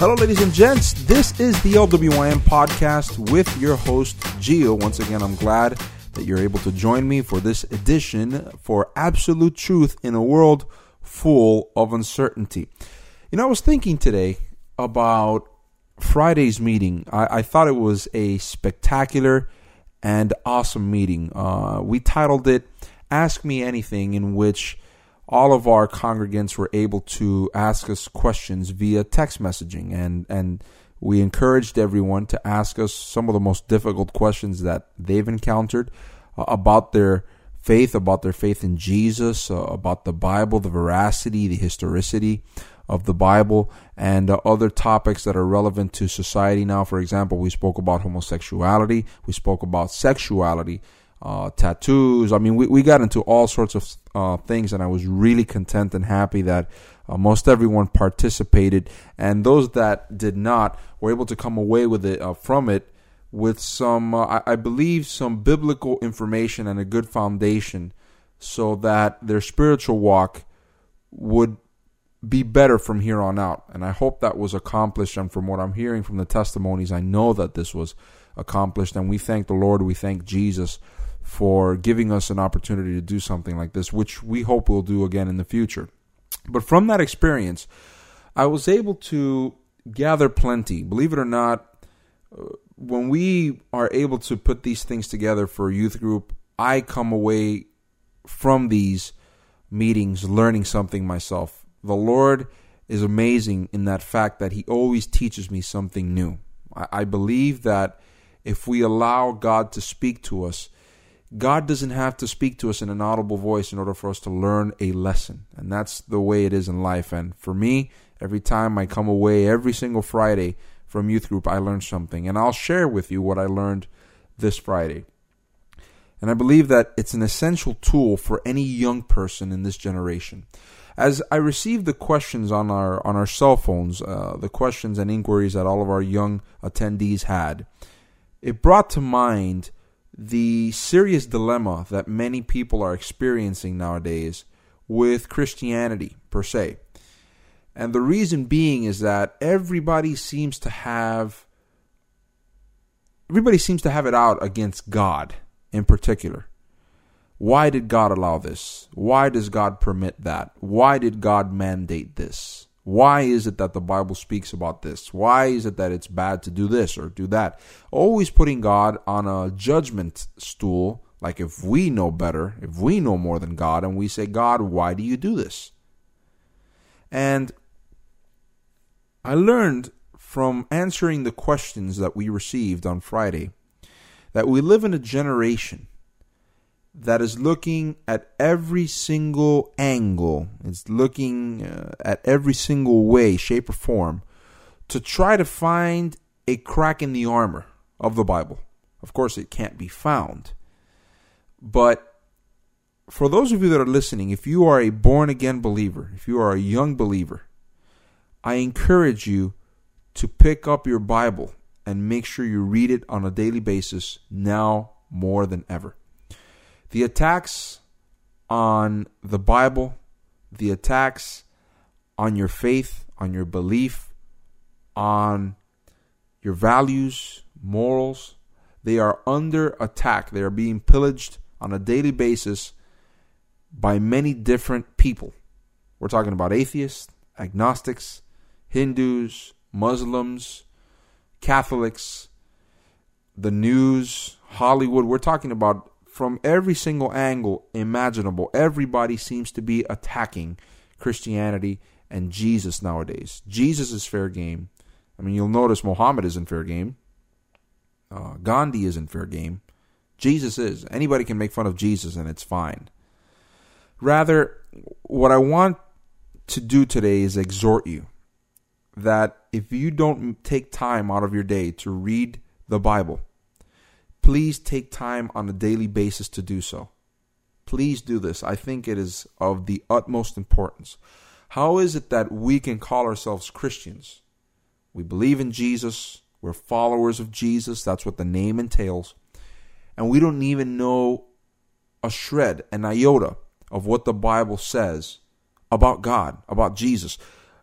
Hello, ladies and gents. This is the LWYM podcast with your host, Gio. Once again, I'm glad that you're able to join me for this edition for absolute truth in a world full of uncertainty. You know, I was thinking today about Friday's meeting. I thought it was a spectacular and awesome meeting. We titled it Ask Me Anything, in which all of our congregants were able to ask us questions via text messaging, and we encouraged everyone to ask us some of the most difficult questions that they've encountered about their faith in Jesus, about the Bible, the veracity, the historicity of the Bible, and other topics that are relevant to society now. For example, we spoke about homosexuality, we spoke about sexuality, tattoos. I mean, we got into all sorts of things, and I was really content and happy that most everyone participated, and those that did not were able to come away with it from it with some, I believe, some biblical information and a good foundation, so that their spiritual walk would be better from here on out. And I hope that was accomplished, and from what I'm hearing from the testimonies, I know that this was accomplished, and we thank the Lord, we thank Jesus for giving us an opportunity to do something like this, which we hope we'll do again in the future. But from that experience, I was able to gather plenty. Believe it or not, when we are able to put these things together for a youth group, I come away from these meetings learning something myself. The Lord is amazing in that fact that He always teaches me something new. I believe that if we allow God to speak to us, God doesn't have to speak to us in an audible voice in order for us to learn a lesson. And that's the way it is in life. And for me, every time I come away, every single Friday from youth group, I learn something. And I'll share with you what I learned this Friday. And I believe that it's an essential tool for any young person in this generation. As I received the questions on our cell phones, the questions and inquiries that all of our young attendees had, it brought to mind the serious dilemma that many people are experiencing nowadays with Christianity per se. And the reason being is that everybody seems to have it out against God in particular. Why did God allow this? Why does God permit that? Why did God mandate this? Why is it that the Bible speaks about this? Why is it that it's bad to do this or do that? Always putting God on a judgment stool, like if we know better, if we know more than God, and we say, God, why do you do this? And I learned from answering the questions that we received on Friday that we live in a generation that is looking at every single angle, it's looking at every single way, shape, or form to try to find a crack in the armor of the Bible. Of course, it can't be found. But for those of you that are listening, if you are a born-again believer, if you are a young believer, I encourage you to pick up your Bible and make sure you read it on a daily basis now more than ever. The attacks on the Bible, the attacks on your faith, on your belief, on your values, morals, they are under attack. They are being pillaged on a daily basis by many different people. We're talking about atheists, agnostics, Hindus, Muslims, Catholics, the news, Hollywood. We're talking about from every single angle imaginable. Everybody seems to be attacking Christianity and Jesus nowadays. Jesus is fair game. I mean, you'll notice Muhammad isn't fair game. Gandhi isn't fair game. Jesus is. Anybody can make fun of Jesus and it's fine. Rather, what I want to do today is exhort you that if you don't take time out of your day to read the Bible, please take time on a daily basis to do so. Please do this. I think it is of the utmost importance. How is it that we can call ourselves Christians? We believe in Jesus. We're followers of Jesus. That's what the name entails. And we don't even know a shred, an iota of what the Bible says about God, about Jesus.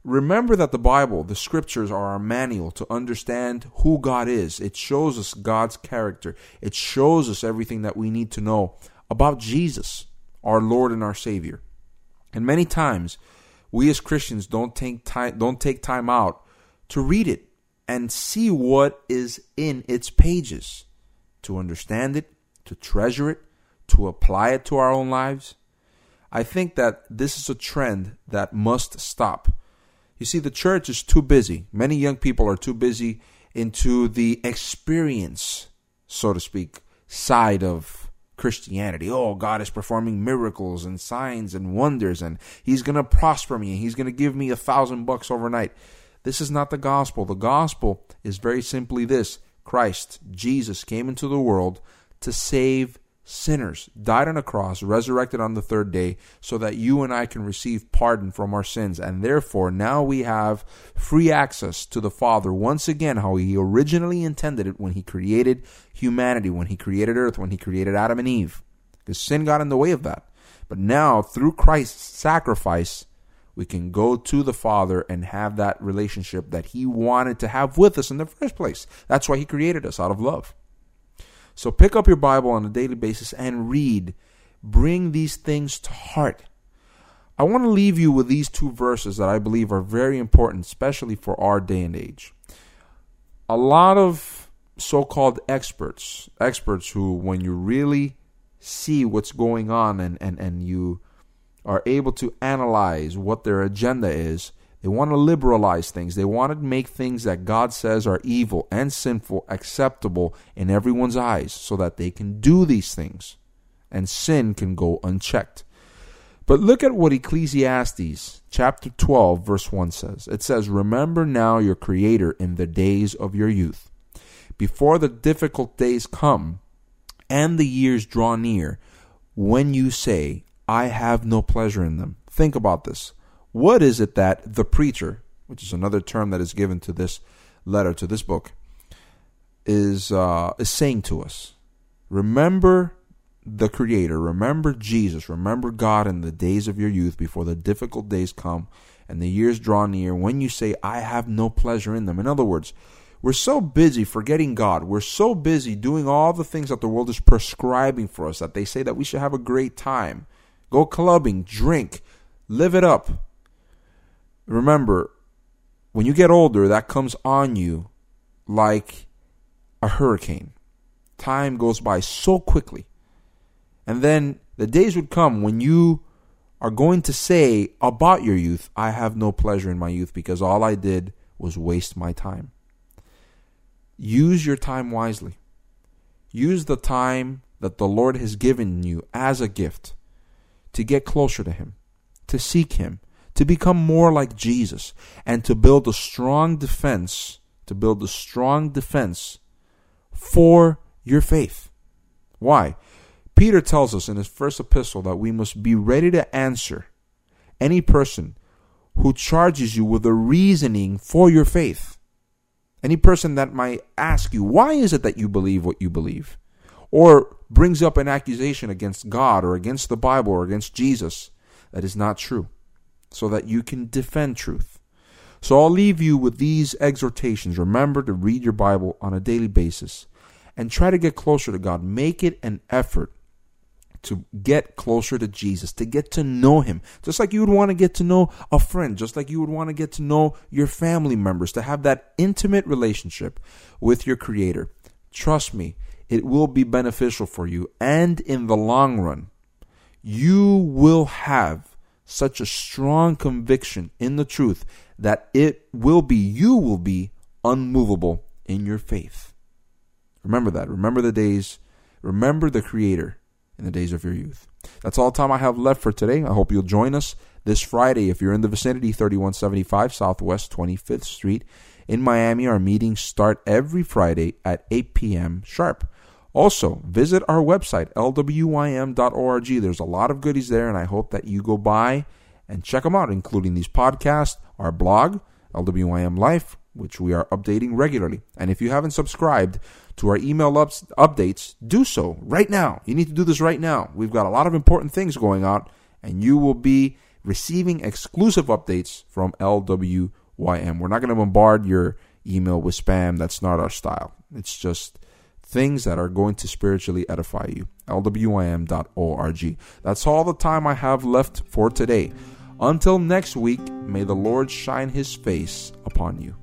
Remember that the Bible, the scriptures, are our manual to understand who God is. It shows us God's character. It shows us everything that we need to know about Jesus, our Lord and our Savior. And many times, we as Christians don't take time out to read it and see what is in its pages, to understand it, to treasure it, to apply it to our own lives. I think that this is a trend that must stop. You see, the church is too busy. Many young people are too busy into the experience, so to speak, side of Christianity. Oh, God is performing miracles and signs and wonders, and He's going to prosper me, and He's going to give me $1,000 overnight. This is not the gospel. The gospel is very simply this: Christ, Jesus, came into the world to save sinners, died on a cross, resurrected on the third day, so that you and I can receive pardon from our sins. And therefore, now we have free access to the Father once again, how He originally intended it when He created humanity, when He created earth, when He created Adam and Eve. Because sin got in the way of that. But now, through Christ's sacrifice, we can go to the Father and have that relationship that He wanted to have with us in the first place. That's why He created us, out of love. So pick up your Bible on a daily basis and read. Bring these things to heart. I want to leave you with these two verses that I believe are very important, especially for our day and age. A lot of so-called experts who, when you really see what's going on and you are able to analyze what their agenda is, they want to liberalize things. They want to make things that God says are evil and sinful acceptable in everyone's eyes so that they can do these things and sin can go unchecked. But look at what Ecclesiastes chapter 12 verse 1 says. It says, "Remember now your Creator in the days of your youth, before the difficult days come and the years draw near, when you say, I have no pleasure in them." Think about this. What is it that the preacher, which is another term that is given to this letter, to this book, is saying to us? Remember the Creator, remember Jesus, remember God in the days of your youth, before the difficult days come and the years draw near, when you say, I have no pleasure in them. In other words, we're so busy forgetting God. We're so busy doing all the things that the world is prescribing for us, that they say that we should have a great time. Go clubbing, drink, live it up. Remember, when you get older, that comes on you like a hurricane. Time goes by so quickly. And then the days would come when you are going to say about your youth, I have no pleasure in my youth because all I did was waste my time. Use your time wisely. Use the time that the Lord has given you as a gift to get closer to Him, to seek Him, to become more like Jesus, and to build a strong defense, for your faith. Why? Peter tells us in his first epistle that we must be ready to answer any person who charges you with a reasoning for your faith. Any person that might ask you, why is it that you believe what you believe? Or brings up an accusation against God or against the Bible or against Jesus that is not true, so that you can defend truth. So I'll leave you with these exhortations. Remember to read your Bible on a daily basis and try to get closer to God. Make it an effort to get closer to Jesus, to get to know Him. Just like you would want to get to know a friend, just like you would want to get to know your family members, to have that intimate relationship with your Creator. Trust me, it will be beneficial for you. And in the long run, you will have such a strong conviction in the truth that you will be unmovable in your faith. Remember that. Remember the days. Remember the Creator in the days of your youth. That's all the time I have left for today. I hope you'll join us this Friday if you're in the vicinity, 3175 Southwest 25th Street in Miami. Our meetings start every Friday at 8 p.m. sharp. Also, visit our website, lwym.org. There's a lot of goodies there, and I hope that you go by and check them out, including these podcasts, our blog, LWYM Life, which we are updating regularly. And if you haven't subscribed to our email updates, do so right now. You need to do this right now. We've got a lot of important things going on, and you will be receiving exclusive updates from LWYM. We're not going to bombard your email with spam. That's not our style. It's just things that are going to spiritually edify you. LWYM.org. That's all the time I have left for today. Until next week, may the Lord shine his face upon you.